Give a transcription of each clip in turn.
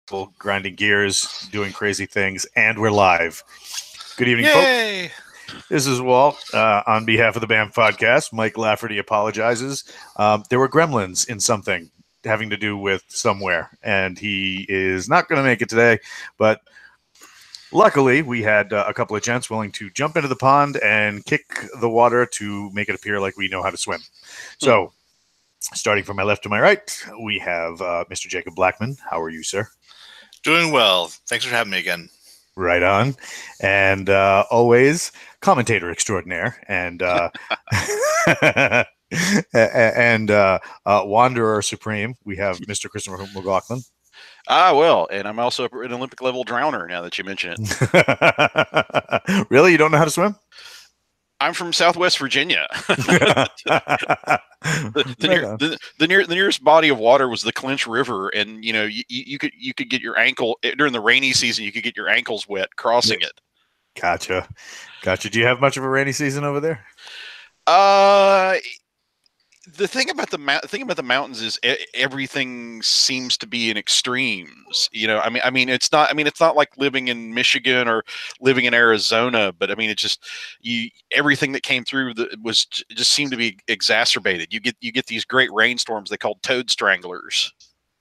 grinding gears, doing crazy things, and we're live. Good evening, folks. Yay! This is Walt. On behalf of the BAM podcast, Mike Lafferty apologizes. There were gremlins in something having to do with somewhere, and he is not going to make it today. But luckily, we had a couple of gents willing to jump into the pond and kick the water to make it appear like we know how to swim. So, starting from my left to my right, we have Mr. Jacob Blackman. How are you, sir? Doing well. Thanks for having me again. Right on. And always commentator extraordinaire and and wanderer supreme. We have Mr. Christopher McLaughlin. Well, and I'm also an Olympic level drowner now that you mention it. Really? You don't know how to swim? I'm from Southwest Virginia. the nearest body of water was the Clinch River, and you could get your ankle during the rainy season. You could get your ankles wet crossing it. Gotcha. Do you have much of a rainy season over there? The thing about the mountains is everything seems to be in extremes. I mean, it's not like living in Michigan or living in Arizona, but I mean, it's just everything that came through just seemed to be exacerbated. You get these great rainstorms they called toad stranglers.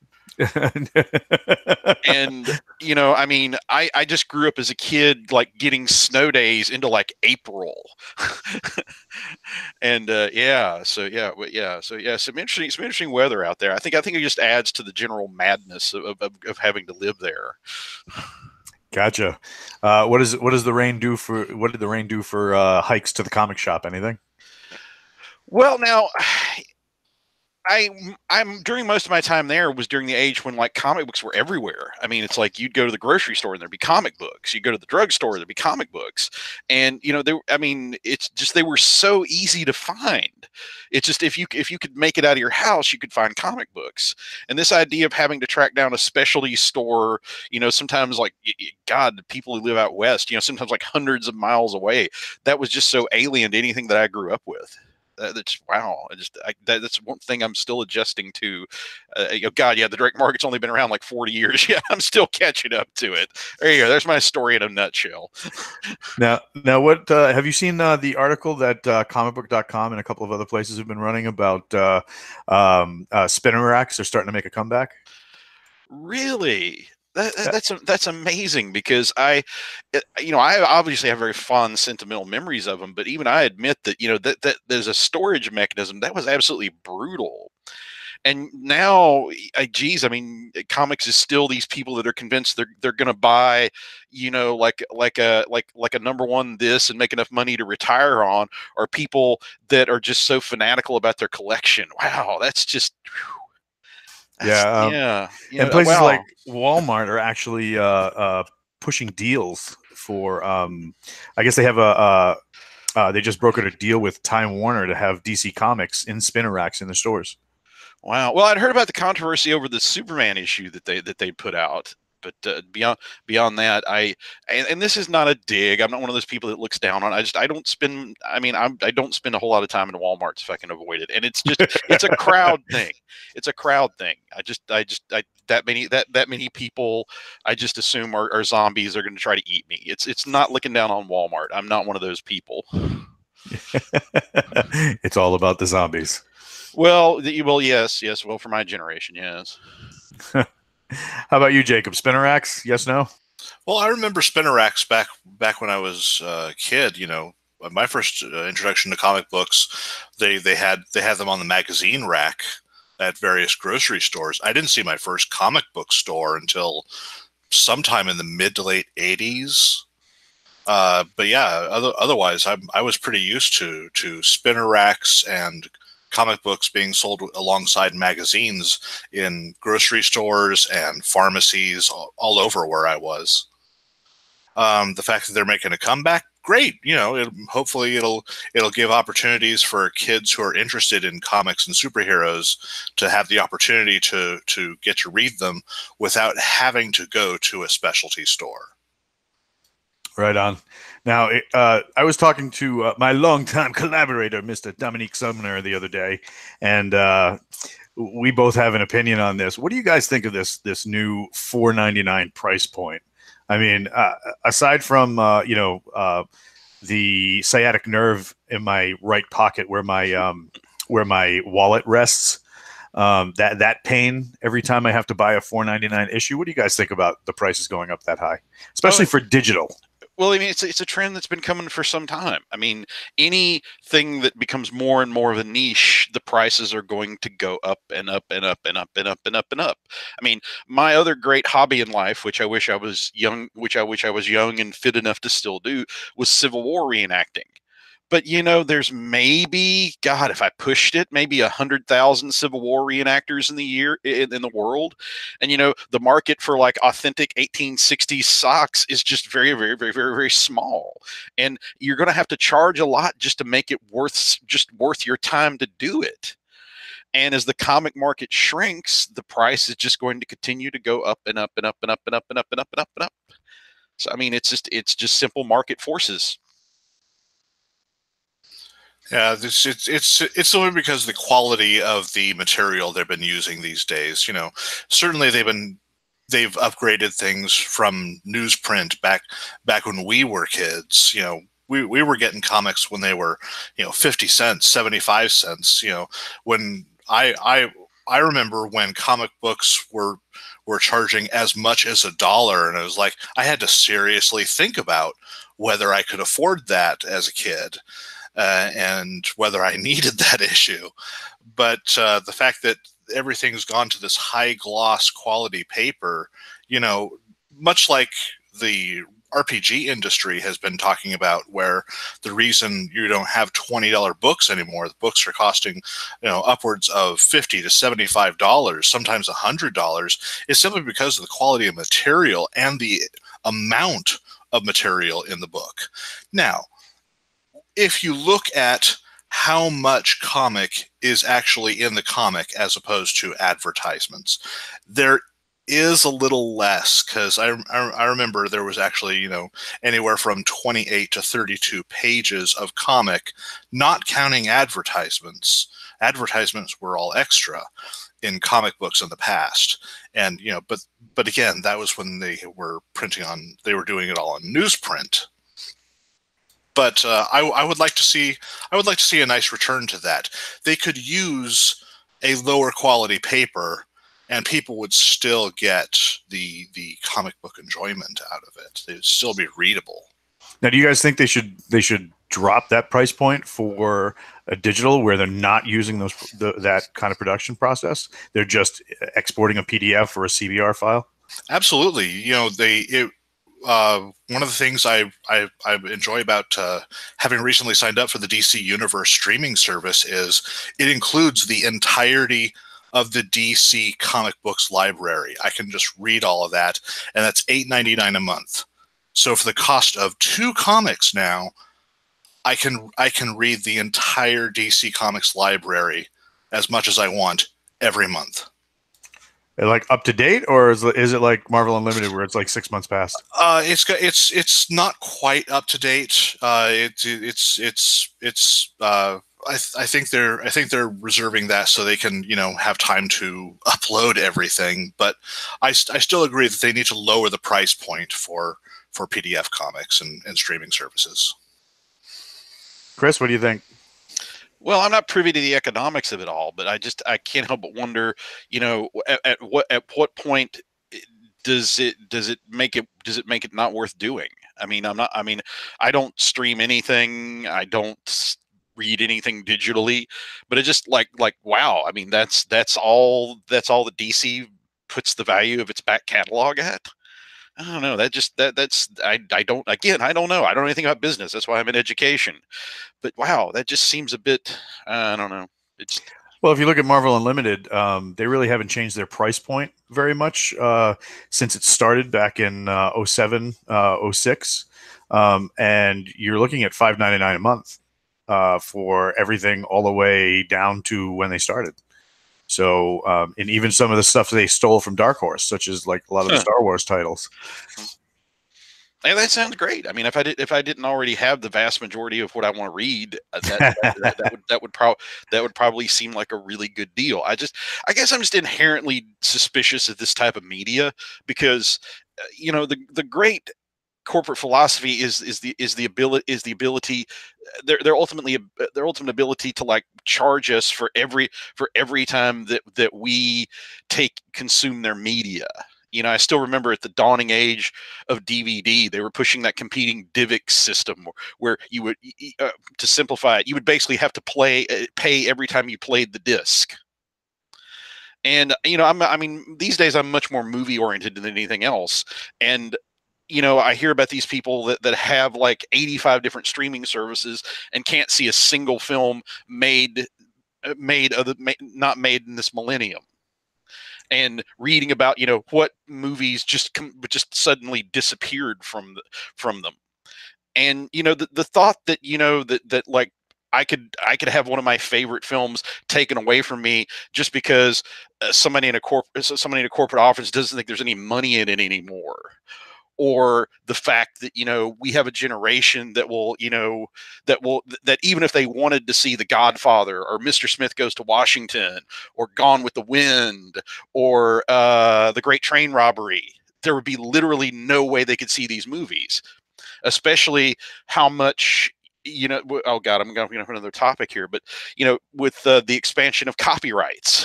And I mean, I just grew up as a kid like getting snow days into like April. And some interesting weather out there. I think it just adds to the general madness of having to live there. Gotcha. What did the rain do for hikes to the comic shop? Anything? Well, now I'm during most of my time there was during the age when like comic books were everywhere. I mean, it's like you'd go to the grocery store and there'd be comic books. You'd go to the drugstore, there'd be comic books. And it's just they were so easy to find. It's just if you could make it out of your house, you could find comic books. And this idea of having to track down a specialty store, sometimes like God, people who live out west, sometimes like hundreds of miles away, that was just so alien to anything that I grew up with. That's wow. That's one thing I'm still adjusting to. God, yeah, the direct market's only been around like 40 years. Yeah, I'm still catching up to it. There you go. There's my story in a nutshell. Now, what have you seen the article that comicbook.com and a couple of other places have been running about spinner racks are starting to make a comeback? Really? That's amazing because I obviously have very fond sentimental memories of them, but even I admit that that there's a storage mechanism that was absolutely brutal. And now, geez, I mean, comics is still these people that are convinced they're going to buy, like a number one this and make enough money to retire on, or people that are just so fanatical about their collection. Wow, that's just. And places like Walmart are actually pushing deals for. I guess they have they just brokered a deal with Time Warner to have DC Comics in spinner racks in the stores. Wow. Well, I'd heard about the controversy over the Superman issue that they put out. But beyond that, and this is not a dig. I'm not one of those people that looks down on. I don't spend. I mean, I don't spend a whole lot of time in Walmarts if I can avoid it. And it's a crowd thing. It's a crowd thing. That many people, I just assume are zombies. Are going to try to eat me. It's not looking down on Walmart. I'm not one of those people. It's all about the zombies. Well, yes. Well, for my generation, yes. How about you, Jacob? Spinner racks? Yes, no? Well, I remember spinner racks back when I was a kid. My first introduction to comic books, they had them on the magazine rack at various grocery stores. I didn't see my first comic book store until sometime in the mid to late 80s. But yeah, otherwise, I was pretty used to spinner racks and comic books being sold alongside magazines in grocery stores and pharmacies all over where I was. The fact that they're making a comeback, great. Hopefully it'll give opportunities for kids who are interested in comics and superheroes to have the opportunity to get to read them without having to go to a specialty store. Right on. Now, I was talking to my longtime collaborator, Mr. Dominique Sumner, the other day, and we both have an opinion on this. What do you guys think of this new $4.99 price point? I mean, aside from the sciatic nerve in my right pocket where my wallet rests, that pain every time I have to buy a $4.99 issue. What do you guys think about the prices going up that high, especially for digital? Well, I mean, it's a trend that's been coming for some time. I mean, anything that becomes more and more of a niche, the prices are going to go up and up and up and up and up and up and up. I mean, my other great hobby in life, which I wish I was young, and fit enough to still do, was Civil War reenacting. But there's maybe, God, if I pushed it, maybe 100,000 Civil War reenactors in the world, and the market for like authentic 1860s socks is just very, very, very, very, very small, and you're going to have to charge a lot just to make it worth your time to do it. And as the comic market shrinks, the price is just going to continue to go up and up and up and up and up and up and up and up and up. So I mean, it's just simple market forces. Yeah, it's only because of the quality of the material they've been using these days. Certainly they've upgraded things from newsprint back when we were kids. We were getting comics when they were 50 cents, 75 cents. When I remember when comic books were charging as much as $1, and it was like I had to seriously think about whether I could afford that as a kid. And whether I needed that issue. But the fact that everything's gone to this high gloss quality paper, much like the RPG industry has been talking about, where the reason you don't have $20 books anymore, the books are costing upwards of $50 to $75, sometimes $100, is simply because of the quality of material and the amount of material in the book. Now, if you look at how much comic is actually in the comic as opposed to advertisements, there is a little less, because I remember there was actually anywhere from 28 to 32 pages of comic, not counting advertisements. Advertisements were all extra in comic books in the past, and but again, that was when they were doing it all on newsprint. But I would like to see a nice return to that. They could use a lower quality paper, and people would still get the comic book enjoyment out of it. They'd still be readable. Now, do you guys think they should drop that price point for a digital, where they're not using that kind of production process? They're just exporting a PDF or a CBR file? Absolutely. One of the things I enjoy about having recently signed up for the DC Universe streaming service is it includes the entirety of the DC comic books library. I can just read all of that, and that's $8.99 a month. So for the cost of 2 comics now, I can read the entire DC Comics library as much as I want every month. Like up to date, or is it like Marvel Unlimited where it's like 6 months past? It's not quite up to date. I think they're reserving that so they can have time to upload everything. But I still agree that they need to lower the price point for PDF comics and streaming services. Chris, what do you think? Well, I'm not privy to the economics of it all, but I can't help but wonder, at what point does it make it not worth doing? I don't stream anything. I don't read anything digitally, but it just like wow. I mean, that's all the DC puts the value of its back catalog at. I don't know. I don't know. I don't know anything about business. That's why I'm in education. But wow, that just seems a bit, I don't know. Well, if you look at Marvel Unlimited, they really haven't changed their price point very much since it started back in 07, 06. And you're looking at $5.99 a month for everything all the way down to when they started. So, and even some of the stuff they stole from Dark Horse, such as like a lot of the Star Wars titles. And that sounds great. I mean, if I didn't already have the vast majority of what I want to read, that would probably seem like a really good deal. I guess I'm just inherently suspicious of this type of media because, the great corporate philosophy is the ability their ultimate ability to like charge us for every time that we consume their media. I still remember at the dawning age of DVD, they were pushing that competing DivX system where you would, to simplify it, you would basically have to pay every time you played the disc. And these days I'm much more movie oriented than anything else. And I hear about these people that have like 85 different streaming services and can't see a single film not made in this millennium. And reading about what movies just suddenly disappeared from them, and the thought that that like I could have one of my favorite films taken away from me just because somebody in a corporate office doesn't think there's any money in it anymore. Or the fact that we have a generation that even if they wanted to see The Godfather or Mr. Smith Goes to Washington or Gone with the Wind or The Great Train Robbery, there would be literally no way they could see these movies, especially how much oh god, I'm going to another topic here, but with the expansion of copyrights.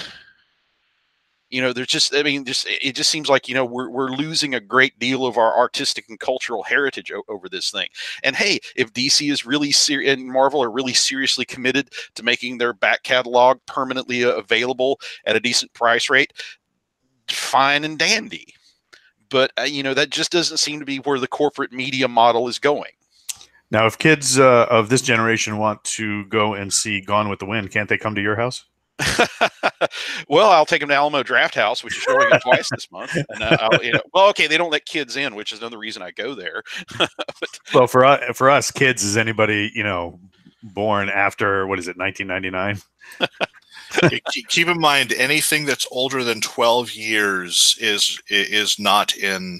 There's it just seems like, we're losing a great deal of our artistic and cultural heritage over this thing. And hey, if DC is really and Marvel are really seriously committed to making their back catalog permanently available at a decent price rate, fine and dandy. But, that just doesn't seem to be where the corporate media model is going. Now, if kids of this generation want to go and see Gone with the Wind, can't they come to your house? Well, I'll take them to Alamo Drafthouse, which is showing it twice this month. And well, okay, they don't let kids in, which is another reason I go there. Well, for us, kids is anybody born after 1999. Keep in mind, anything that's older than 12 years is not in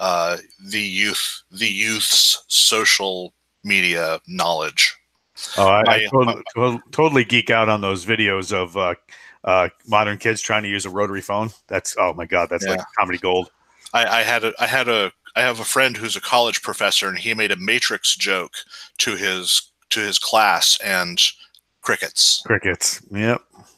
the youth's social media knowledge. Oh, I totally geek out on those videos of modern kids trying to use a rotary phone. Oh my god, that's like comedy gold. I have a friend who's a college professor, and he made a Matrix joke to his class, and crickets. Yep.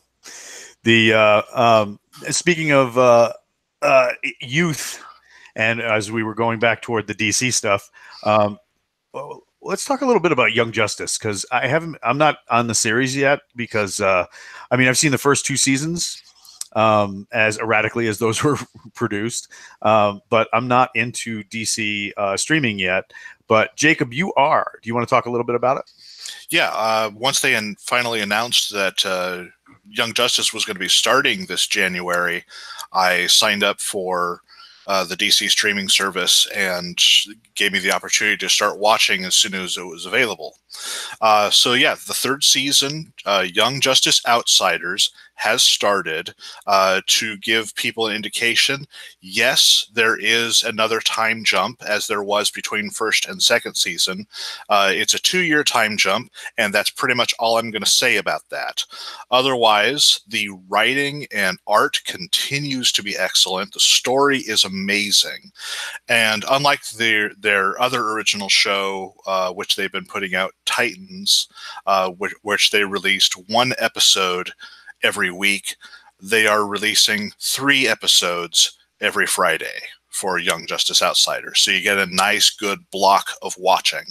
The speaking of youth, and as we were going back toward the DC stuff, let's talk a little bit about Young Justice, because I'm not on the series yet because I've seen the first 2 seasons as erratically as those were produced, but I'm not into DC streaming yet. But Jacob, you are. Do you want to talk a little bit about it? Yeah. Once they finally announced that Young Justice was going to be starting this January, I signed up for the DC streaming service and gave me the opportunity to start watching as soon as it was available. So yeah, the 3rd season, Young Justice Outsiders, has started to give people an indication. Yes, there is another time jump, as there was between 1st and 2nd season. It's a 2-year time jump, and that's pretty much all I'm going to say about that. Otherwise, the writing and art continues to be excellent. The story is amazing. And unlike their other original show, which they've been putting out, Titans, which they released 1 episode every week, they are releasing 3 episodes every Friday for Young Justice Outsiders. So you get a nice, good block of watching.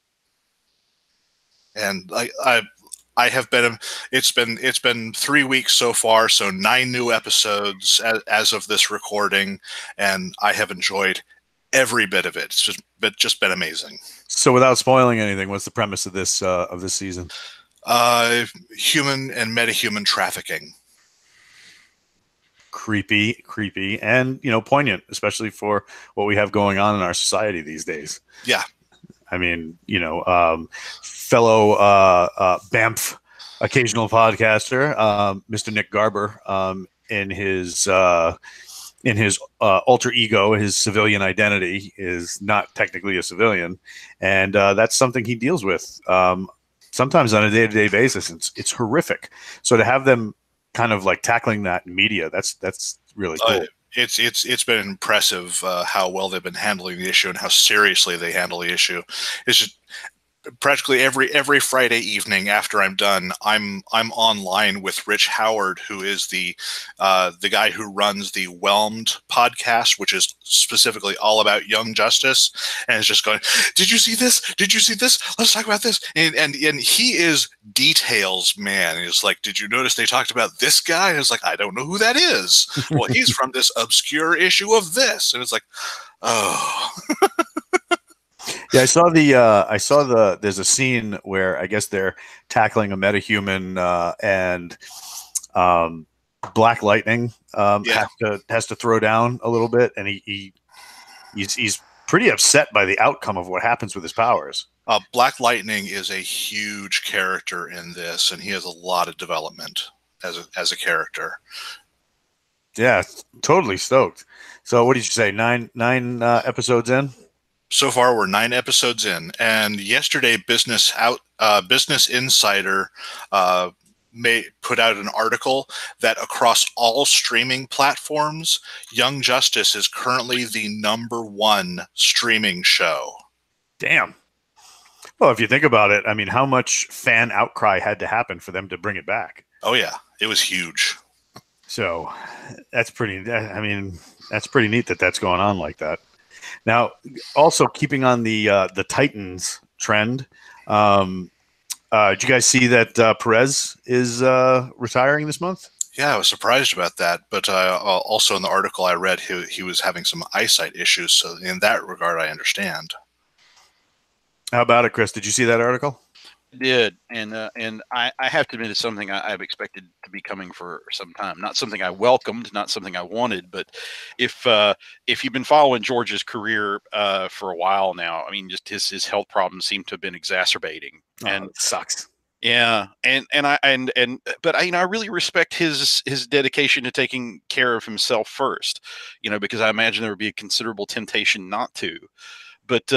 And I have been. It's been 3 weeks so far, so 9 new episodes as of this recording, and I have enjoyed every bit of it. It's just been amazing. So, without spoiling anything, what's the premise of this season? Human and metahuman trafficking. Creepy, and poignant, especially for what we have going on in our society these days. Yeah. I mean, fellow BAMF occasional podcaster, Mr. Nick Garber, in his in his alter ego, his civilian identity, is not technically a civilian, and that's something he deals with sometimes on a day-to-day basis. It's horrific. So to have them kind of like tackling that in media, that's really cool. It's been impressive how well they've been handling the issue and how seriously they handle the issue. It's just practically every Friday evening after I'm done, I'm online with Rich Howard, who is the guy who runs the Whelmed podcast, which is specifically all about Young Justice, and is just going, "Did you see this? Did you see this? Let's talk about this." And he is details man. He's like, "Did you notice they talked about this guy?" And I was like, "I don't know who that is." Well, he's from this obscure issue of this, and it's like, oh. Yeah, I saw there's a scene where I guess they're tackling a metahuman and Black Lightning has to throw down a little bit, and he's pretty upset by the outcome of what happens with his powers. Black Lightning is a huge character in this, and he has a lot of development as a character. Yeah, totally stoked. So what did you say? Nine episodes in? So far, we're 9 episodes in, and yesterday, Business Insider put out an article that across all streaming platforms, Young Justice is currently the #1 streaming show. Damn. Well, if you think about it, I mean, how much fan outcry had to happen for them to bring it back? Oh yeah, it was huge. So that's pretty. I mean, that's pretty neat that that's going on like that. Now, also keeping on the Titans trend, did you guys see that Perez is retiring this month? Yeah, I was surprised about that. But also in the article I read, he was having some eyesight issues. So in that regard, I understand. How about it, Chris? Did you see that article? Did, and I have to admit it's something I've expected to be coming for some time. Not something I welcomed, not something I wanted, but if you've been following George's career for a while now, I mean, just his health problems seem to have been exacerbating, and it sucks. Yeah, but I really respect his dedication to taking care of himself first, because I imagine there would be a considerable temptation not to. But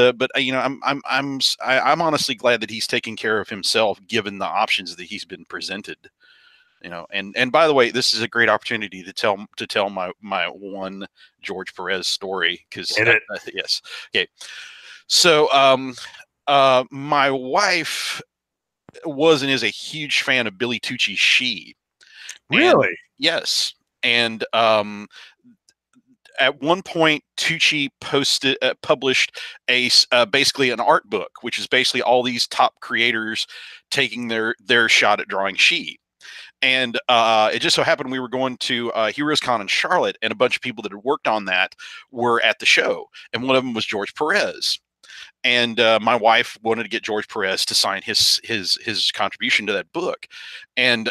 I'm honestly glad that he's taking care of himself, given the options that he's been presented. And by the way, this is a great opportunity to tell my one George Perez story, because yes, okay. So my wife was and is a huge fan of Billy Tucci's She. Really? Yes, and at one point, Tucci published basically an art book, which is basically all these top creators taking their shot at drawing She. And it just so happened we were going to Heroes Con in Charlotte, and a bunch of people that had worked on that were at the show, and one of them was George Perez. And my wife wanted to get George Perez to sign his contribution to that book, and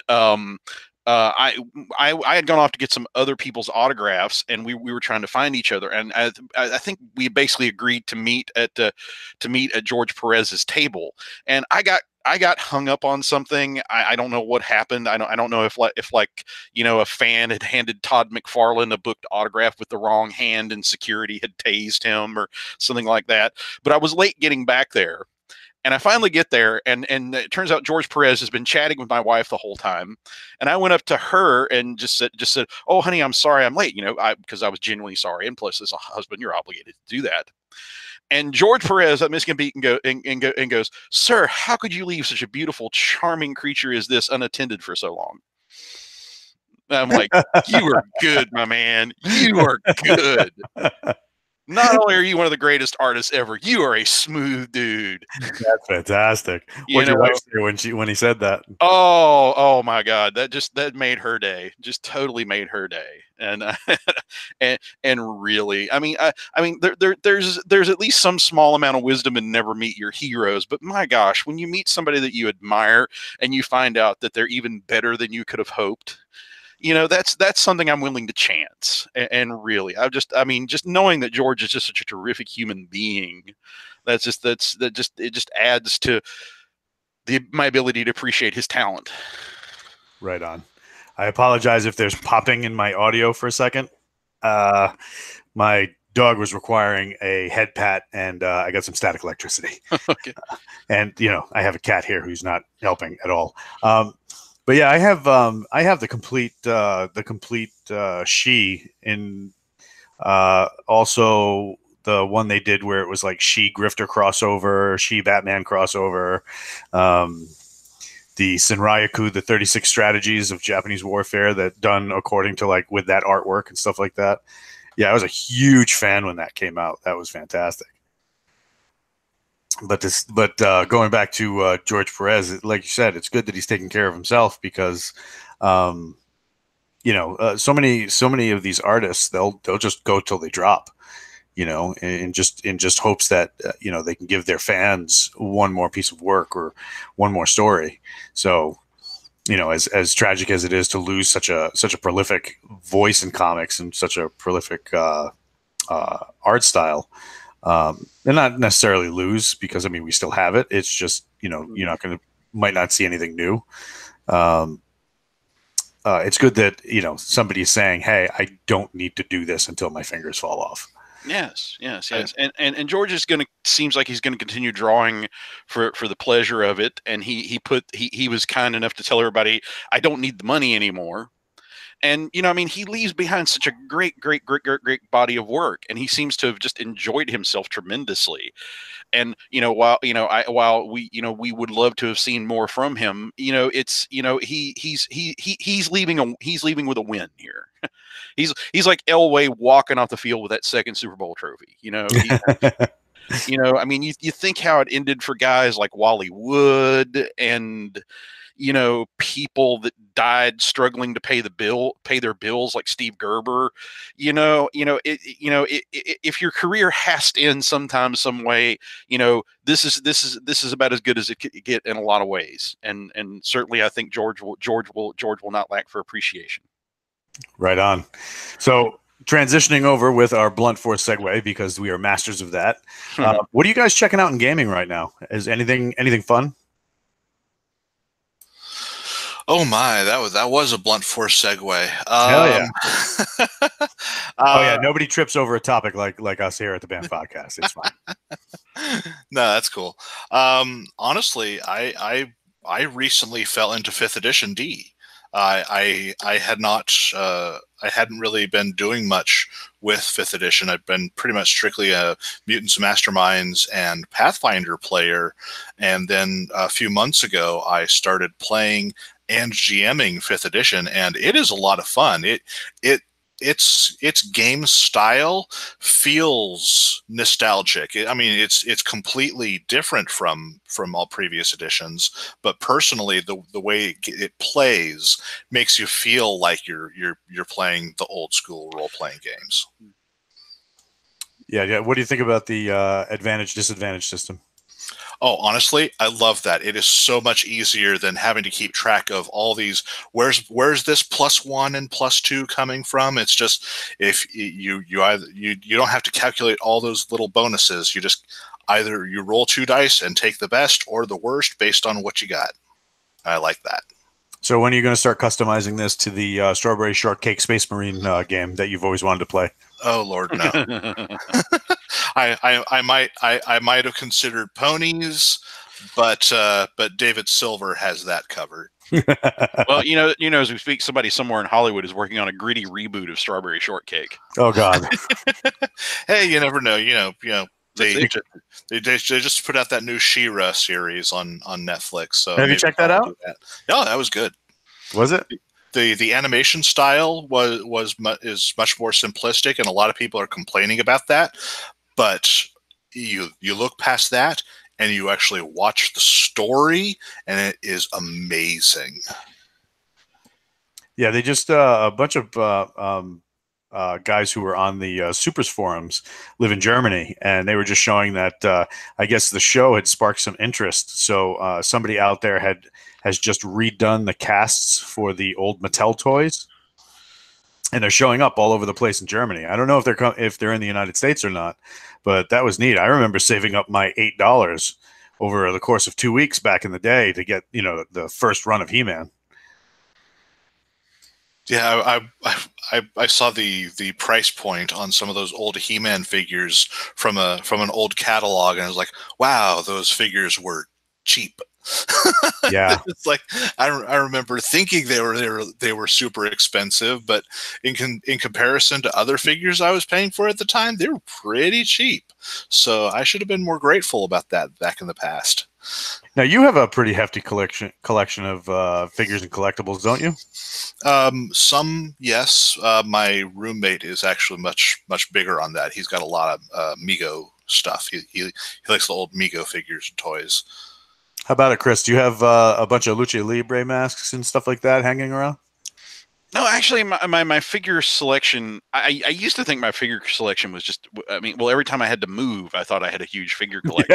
I had gone off to get some other people's autographs, and we were trying to find each other, and I think we basically agreed to meet at George Perez's table, and I got hung up on something. I don't know what happened. I don't know if a fan had handed Todd McFarlane a booked autograph with the wrong hand and security had tased him or something like that. But I was late getting back there. And I finally get there, and it turns out George Perez has been chatting with my wife the whole time. And I went up to her and just said, "Oh, honey, I'm sorry I'm late," because I was genuinely sorry. And plus, as a husband, you're obligated to do that. And George Perez, I'm missing a beat, and goes, "Sir, how could you leave such a beautiful, charming creature as this unattended for so long?" And I'm like, "You are good, my man. You are good. Not only are you one of the greatest artists ever, you are a smooth dude." That's fantastic. What did your wife say when he said that? Oh my God, that made her day. Just totally made her day. And and really, I mean, there's at least some small amount of wisdom in never meet your heroes. But my gosh, when you meet somebody that you admire and you find out that they're even better than you could have hoped, that's something I'm willing to chance. And really, just knowing that George is just such a terrific human being, it just adds to my ability to appreciate his talent. Right on. I apologize if there's popping in my audio for a second. My dog was requiring a head pat, and I got some static electricity. Okay. And I have a cat here who's not helping at all. But yeah, I have the complete She in also the one they did where it was like She Grifter crossover, She Batman crossover, the Senryaku, the 36 strategies of Japanese warfare that done according to like with that artwork and stuff like that. Yeah, I was a huge fan when that came out. That was fantastic. But going back to George Perez, like you said, it's good that he's taking care of himself because, so many of these artists they'll just go till they drop, in just hopes that they can give their fans one more piece of work or one more story. So, as tragic as it is to lose such a prolific voice in comics and such a prolific art style. And not necessarily lose because we still have it. It's just you're might not see anything new. It's good that somebody's saying, "Hey, I don't need to do this until my fingers fall off." Yes. And George is seems like he's gonna continue drawing for the pleasure of it. And he was kind enough to tell everybody, "I don't need the money anymore." And he leaves behind such a great body of work, and he seems to have just enjoyed himself tremendously. And while we would love to have seen more from him, it's he's leaving with a win here. He's like Elway walking off the field with that second Super Bowl trophy. You think how it ended for guys like Wally Wood and people that died struggling to pay their bills, like Steve Gerber. If your career has to end sometime, some way, this is about as good as it could get in a lot of ways. And certainly, I think George will not lack for appreciation. Right on. So transitioning over with our blunt force segue because we are masters of that. What are you guys checking out in gaming right now? Is anything fun? Oh my, that was a blunt force segue. Hell yeah! Oh yeah, nobody trips over a topic like us here at the BAM Podcast. It's fine. No, that's cool. Honestly, I recently fell into 5th edition D. I hadn't really been doing much with 5th edition. I've been pretty much strictly a Mutants Masterminds and Pathfinder player, and then a few months ago I started playing and GMing 5th edition, and it is a lot of fun. Its game style feels nostalgic. It's completely different from all previous editions, but personally, the way it plays makes you feel like you're playing the old school role playing games. Yeah. What do you think about the advantage disadvantage system? Oh, honestly, I love that. It is so much easier than having to keep track of all these. Where's this +1 and +2 coming from? It's just if you don't have to calculate all those little bonuses. You just either you roll 2 dice and take the best or the worst based on what you got. I like that. So when are you going to start customizing this to the Strawberry Shortcake Space Marine game that you've always wanted to play? Oh Lord, no. I might have considered ponies, but David Silver has that covered. Well, as we speak, somebody somewhere in Hollywood is working on a gritty reboot of Strawberry Shortcake. Oh God! Hey, you never know. They just put out that new She-Ra series on Netflix. So have you checked that out? No, that was good. Was it? The animation style is much more simplistic, and a lot of people are complaining about that. But you look past that, and you actually watch the story, and it is amazing. Yeah, they just a bunch of guys who were on the Supers forums live in Germany, and they were just showing that I guess the show had sparked some interest. So somebody out there has just redone the casts for the old Mattel toys, and they're showing up all over the place in Germany. I don't know if they're in the United States or not, but that was neat. I remember saving up my $8 over the course of 2 weeks back in the day to get the first run of He-Man. Yeah, I saw the price point on some of those old He-Man figures from an old catalog, and I was like, wow, those figures were cheap. Yeah. It's like I remember thinking they were super expensive, but in comparison to other figures I was paying for at the time, they were pretty cheap. So I should have been more grateful about that back in the past. Now you have a pretty hefty collection of figures and collectibles, don't you? Some, yes. My roommate is actually much bigger on that. He's got a lot of Mego stuff. He likes the old Mego figures and toys. How about it, Chris? Do you have a bunch of Lucha Libre masks and stuff like that hanging around? No, actually, my figure selection. I used to think my figure selection was just. I mean, well, every time I had to move, I thought I had a huge figure collection.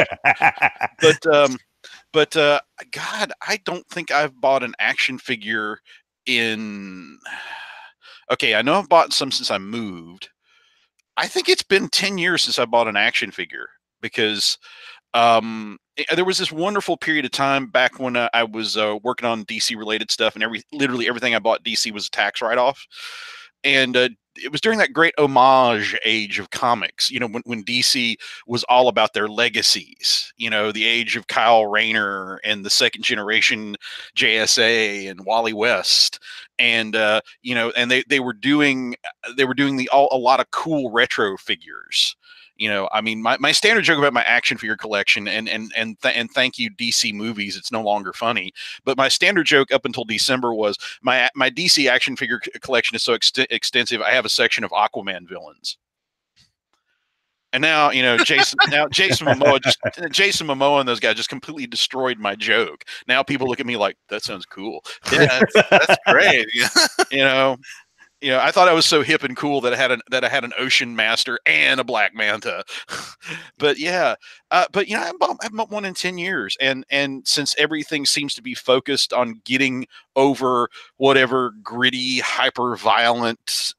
But God, I don't think I've bought an action figure in. Okay, I know I've bought some since I moved. I think it's been 10 years since I bought an action figure because there was this wonderful period of time back when I was working on DC related stuff, and literally everything I bought DC was a tax write off. And it was during that great homage age of comics, when DC was all about their legacies, the age of Kyle Rayner and the second generation JSA and Wally West. And and they were doing a lot of cool retro figures. I mean, my standard joke about my action figure collection, and thank you DC movies, it's no longer funny. But my standard joke up until December was my DC action figure collection is so extensive. I have a section of Aquaman villains. And now, Jason Momoa and those guys just completely destroyed my joke. Now people look at me like, that sounds cool. Yeah, that's great. I thought I was so hip and cool that I had an Ocean Master and a Black Manta. But yeah, I've bought one in 10 years, and since everything seems to be focused on getting over whatever gritty, hyper violent,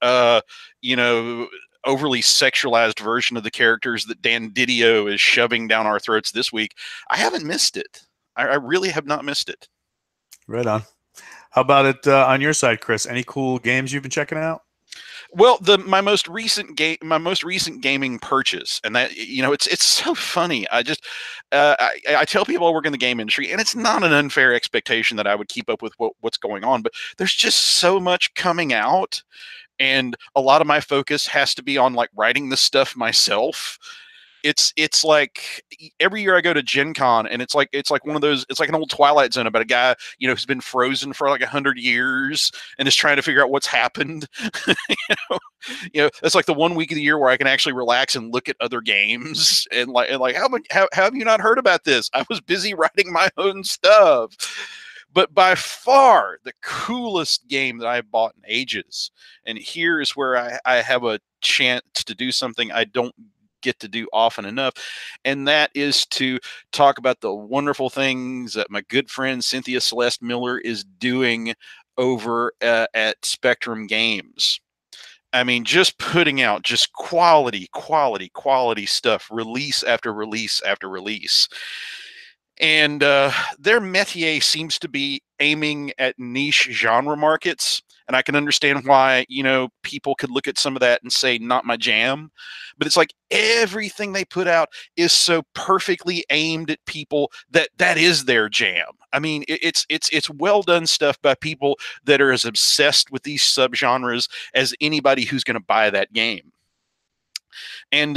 overly sexualized version of the characters that Dan Didio is shoving down our throats this week, I haven't missed it. I really have not missed it. Right on. How about it on your side, Chris? Any cool games you've been checking out? Well, my most recent gaming purchase, and that it's so funny. I tell people I work in the game industry, and it's not an unfair expectation that I would keep up with what's going on, but there's just so much coming out, and a lot of my focus has to be on like writing the stuff myself. It's like every year I go to Gen Con, and it's like one of those, it's like an old Twilight Zone about a guy, who's been frozen for like 100 years and is trying to figure out what's happened. It's like the 1 week of the year where I can actually relax and look at other games and how have you not heard about this? I was busy writing my own stuff. But by far the coolest game that I've bought in ages, and here is where I have a chance to do something I don't get to do often enough, and that is to talk about the wonderful things that my good friend Cynthia Celeste Miller is doing over at Spectrum Games. I mean, just putting out just quality stuff, release after release after release. And their métier seems to be aiming at niche genre markets. And I can understand why, people could look at some of that and say, not my jam. But it's like everything they put out is so perfectly aimed at people that is their jam. I mean, it's well done stuff by people that are as obsessed with these subgenres as anybody who's going to buy that game. And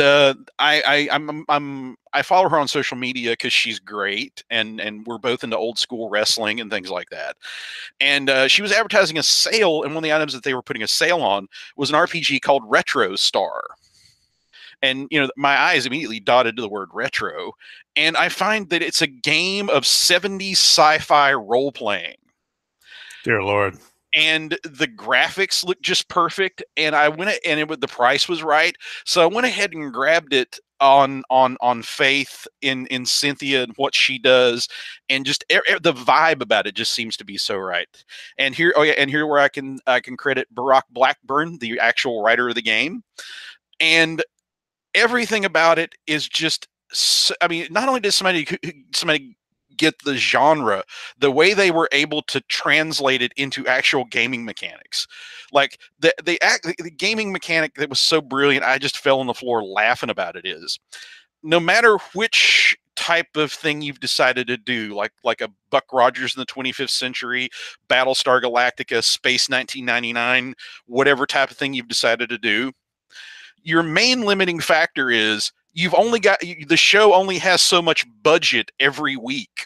I follow her on social media because she's great, and we're both into old school wrestling and things like that. And she was advertising a sale, and one of the items that they were putting a sale on was an RPG called Retro Star. And my eyes immediately dotted to the word retro, and I find that it's a game of 70s sci-fi role playing. Dear Lord. And the graphics look just perfect, and the price was right, so I went ahead and grabbed it on faith in Cynthia and what she does, and just the vibe about it just seems to be so right. And here where I can credit Barack Blackburn, the actual writer of the game, and everything about it is just. I mean, not only does somebody get the genre, the way they were able to translate it into actual gaming mechanics. Like the gaming mechanic that was so brilliant, I just fell on the floor laughing about it is, no matter which type of thing you've decided to do, like a Buck Rogers in the 25th century, Battlestar Galactica, Space 1999, whatever type of thing you've decided to do, your main limiting factor is you've only got, the show only has so much budget every week.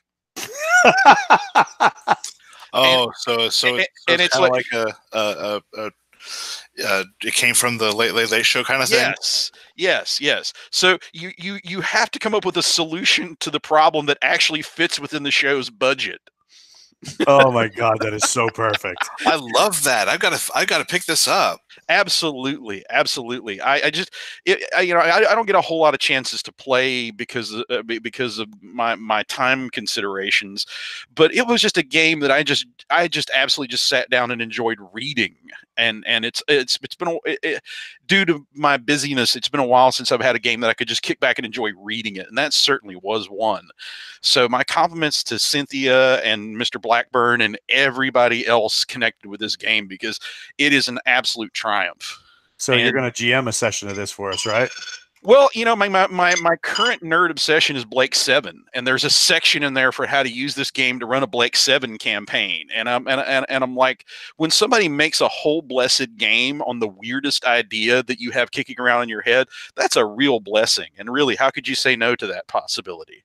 It's kind of like a it came from the late show kind of thing. Yes. So you have to come up with a solution to the problem that actually fits within the show's budget. Oh my God, that is so perfect. I love that. I've got to pick this up. Absolutely. I don't get a whole lot of chances to play because of my time considerations, but it was just a game that I just absolutely just sat down and enjoyed reading. And it's been due to my busyness, it's been a while since I've had a game that I could just kick back and enjoy reading it, and that certainly was one. So my compliments to Cynthia and Mr. Blackburn and everybody else connected with this game, because it is an absolute triumph. So you're going to GM a session of this for us, right? Well, my current nerd obsession is Blake 7, and there's a section in there for how to use this game to run a Blake 7 campaign. And I'm like, when somebody makes a whole blessed game on the weirdest idea that you have kicking around in your head, that's a real blessing. And really, how could you say no to that possibility?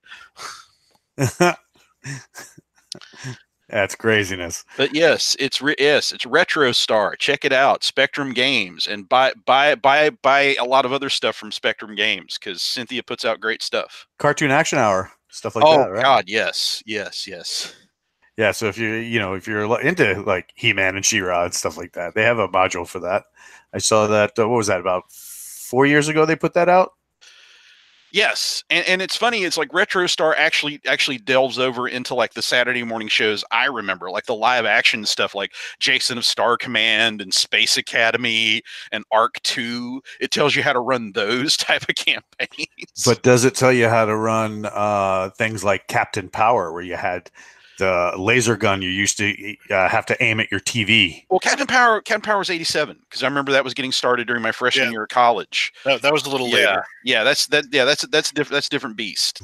That's craziness. But yes, it's Retro Star. Check it out, Spectrum Games, and buy a lot of other stuff from Spectrum Games, because Cynthia puts out great stuff. Cartoon Action Hour, stuff like that, right? Oh God, yes. Yeah, so if you're into like He-Man and She-Ra and stuff like that, they have a module for that. I saw that. What was that, about 4 years ago? They put that out. Yes, and it's funny. It's like Retro Star actually delves over into like the Saturday morning shows I remember, like the live action stuff, like Jason of Star Command and Space Academy and Arc 2. It tells you how to run those type of campaigns. But does it tell you how to run things like Captain Power, where you had the laser gun you used to have to aim at your TV? Well, Captain Power was 87, because I remember that was getting started during my freshman year of college. That was a little later. Yeah, that's a different beast.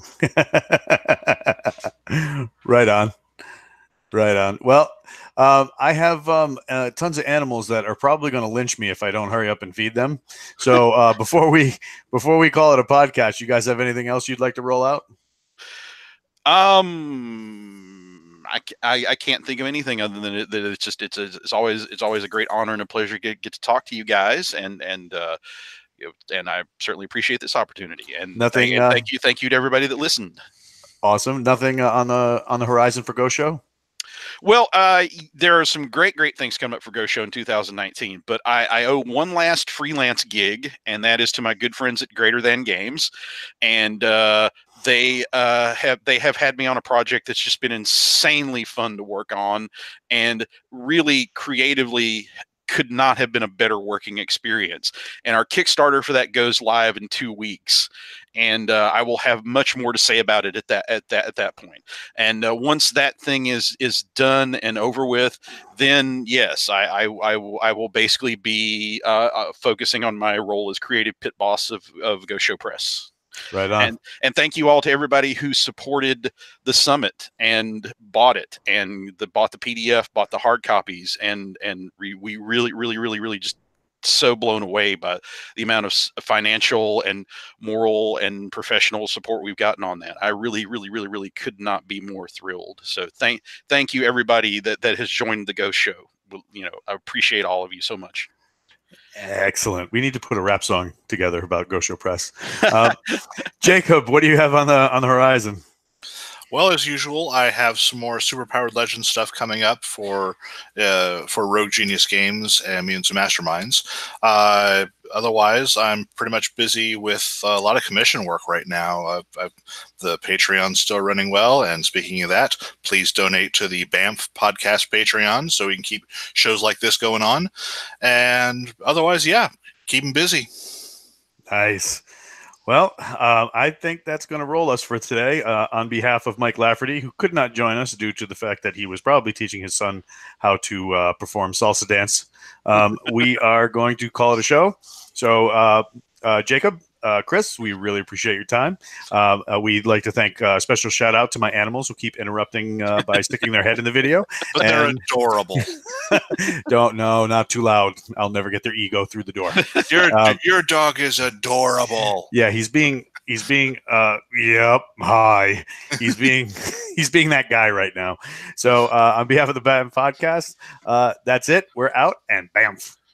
Right on. Well, I have tons of animals that are probably going to lynch me if I don't hurry up and feed them. So before we call it a podcast, you guys have anything else you'd like to roll out? I can't think of anything other than that. It's always a great honor and a pleasure to get to talk to you guys, and I certainly appreciate this opportunity. And thank you to everybody that listened. Awesome. Nothing on the horizon for Go Show? Well, there are some great things coming up for Go Show in 2019, but I owe one last freelance gig, and that is to my good friends at Greater Than Games, and they have had me on a project that's just been insanely fun to work on, and really creatively could not have been a better working experience. And our Kickstarter for that goes live in 2 weeks, and I will have much more to say about it at that point. And once that thing is done and over with, then yes, I will basically be focusing on my role as creative pit boss of Go Show Press. Right on. And thank you all to everybody who supported the summit and bought it, and bought the PDF, bought the hard copies, and we really just so blown away by the amount of financial and moral and professional support we've gotten on that. I really could not be more thrilled. So thank you everybody that has joined the Go Show. I appreciate all of you so much. Excellent. We need to put a rap song together about Go Show Press. Jacob, what do you have on the horizon? Well, as usual, I have some more Superpowered Legends stuff coming up for Rogue Genius Games and Mutants and Masterminds. Otherwise, I'm pretty much busy with a lot of commission work right now. The Patreon's still running well, and speaking of that, please donate to the BAMF podcast Patreon so we can keep shows like this going on. And otherwise, yeah, keep them busy. Nice. Well, I think that's going to roll us for today. On behalf of Mike Lafferty, who could not join us due to the fact that he was probably teaching his son how to perform salsa dance, we are going to call it a show. So, Jacob, Chris, we really appreciate your time. We'd like to thank a special shout out to my animals who keep interrupting by sticking their head in the video. But they're adorable. Not too loud. I'll never get their ego through the door. Your dog is adorable. Yeah, he's being yep, hi. He's being that guy right now. So on behalf of the BAM podcast, that's it. We're out and bamf.